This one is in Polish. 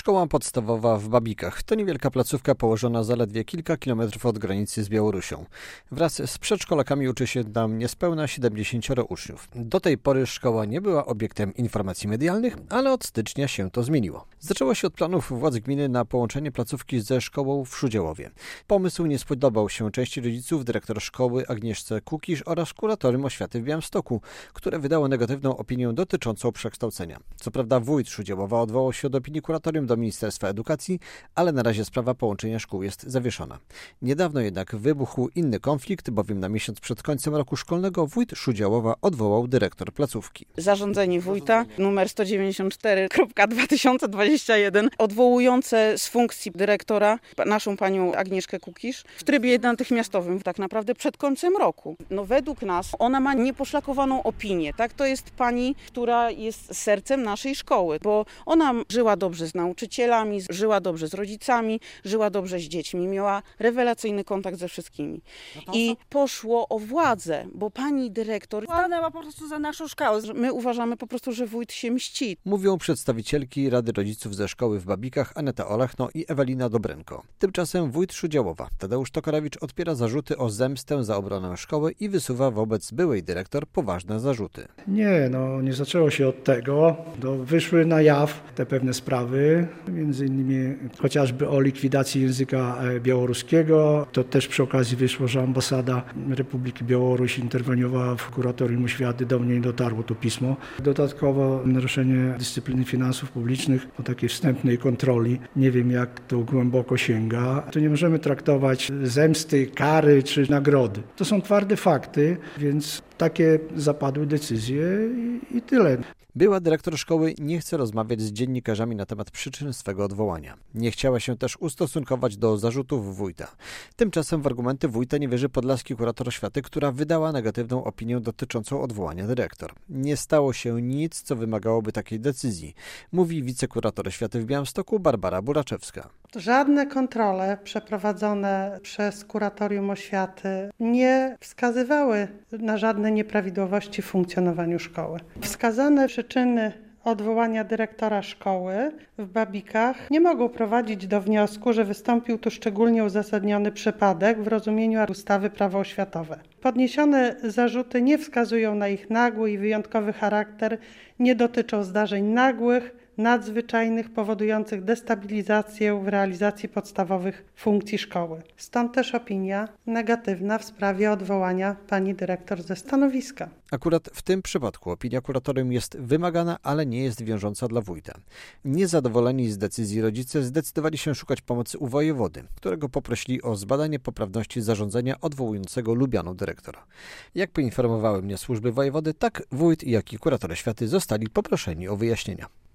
Szkoła podstawowa w Babikach to niewielka placówka położona zaledwie kilka kilometrów od granicy z Białorusią. Wraz z przedszkolakami uczy się tam niespełna 70 uczniów. Do tej pory szkoła nie była obiektem informacji medialnych, ale od stycznia się to zmieniło. Zaczęło się od planów władz gminy na połączenie placówki ze szkołą w Szudziałowie. Pomysł nie spodobał się części rodziców, dyrektor szkoły Agnieszce Kukisz oraz kuratorium oświaty w Białymstoku, które wydało negatywną opinię dotyczącą przekształcenia. Co prawda wójt Szudziałowa odwołał się od opinii kuratorium do Ministerstwa Edukacji, ale na razie sprawa połączenia szkół jest zawieszona. Niedawno jednak wybuchł inny konflikt, bowiem na miesiąc przed końcem roku szkolnego wójt Szudziałowa odwołał dyrektor placówki. Zarządzenie wójta numer 194.2021 odwołujące z funkcji dyrektora naszą panią Agnieszkę Kukisz w trybie natychmiastowym, tak naprawdę przed końcem roku. Według nas ona ma nieposzlakowaną opinię. Tak? To jest pani, która jest sercem naszej szkoły, bo ona żyła dobrze z nauczycielami, żyła dobrze z rodzicami, żyła dobrze z dziećmi, miała rewelacyjny kontakt ze wszystkimi. I poszło o władzę, bo pani dyrektor stanęła po prostu za naszą szkołę. My uważamy po prostu, że wójt się mści. Mówią przedstawicielki Rady Rodziców ze szkoły w Babikach Aneta Olechno i Ewelina Dobrynko. Tymczasem wójt Szudziałowa Tadeusz Tokarewicz odpiera zarzuty o zemstę za obronę szkoły i wysuwa wobec byłej dyrektor poważne zarzuty. Nie zaczęło się od tego. Wyszły na jaw te pewne sprawy, między innymi chociażby o likwidacji języka białoruskiego. To też przy okazji wyszło, że ambasada Republiki Białoruś interweniowała w kuratorium oświaty, do mnie dotarło to pismo. Dodatkowo naruszenie dyscypliny finansów publicznych po takiej wstępnej kontroli. Nie wiem, jak to głęboko sięga. Tu nie możemy traktować zemsty, kary czy nagrody. To są twarde fakty, więc takie zapadły decyzje i tyle. Była dyrektor szkoły nie chce rozmawiać z dziennikarzami na temat przyczyn swego odwołania. Nie chciała się też ustosunkować do zarzutów wójta. Tymczasem w argumenty wójta nie wierzy podlaski kurator oświaty, która wydała negatywną opinię dotyczącą odwołania dyrektor. Nie stało się nic, co wymagałoby takiej decyzji, mówi wicekurator oświaty w Białymstoku Barbara Buraczewska. Żadne kontrole przeprowadzone przez kuratorium oświaty nie wskazywały na żadne nieprawidłowości w funkcjonowaniu szkoły. Wskazane przyczyny odwołania dyrektora szkoły w Babikach nie mogą prowadzić do wniosku, że wystąpił tu szczególnie uzasadniony przypadek w rozumieniu ustawy Prawo oświatowe. Podniesione zarzuty nie wskazują na ich nagły i wyjątkowy charakter, nie dotyczą zdarzeń nagłych, nadzwyczajnych, powodujących destabilizację w realizacji podstawowych funkcji szkoły. Stąd też opinia negatywna w sprawie odwołania pani dyrektor ze stanowiska. Akurat w tym przypadku opinia kuratorium jest wymagana, ale nie jest wiążąca dla wójta. Niezadowoleni z decyzji rodzice zdecydowali się szukać pomocy u wojewody, którego poprosili o zbadanie poprawności zarządzenia odwołującego lubianą dyrektora. Jak poinformowały mnie służby wojewody, tak wójt, jak i kurator oświaty zostali poproszeni o wyjaśnienia.